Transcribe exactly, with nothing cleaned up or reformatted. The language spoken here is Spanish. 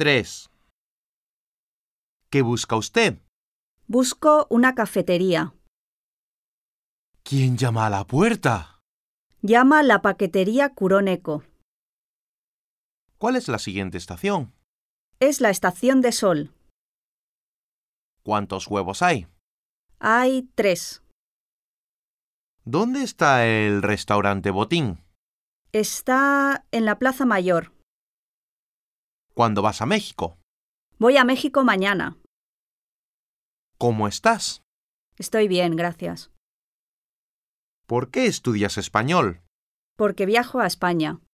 tres. ¿Qué busca usted? Busco una cafetería. ¿Quién llama a la puerta? Llama la paquetería Kuroneko. ¿Cuál es la siguiente estación? Es la estación de Sol. ¿Cuántos huevos hay? Hay tres. ¿Dónde está el restaurante Botín? Está en la Plaza Mayor. ¿Cuándo vas a México? Voy a México mañana. ¿Cómo estás? Estoy bien, gracias. ¿Por qué estudias español? Porque viajo a España.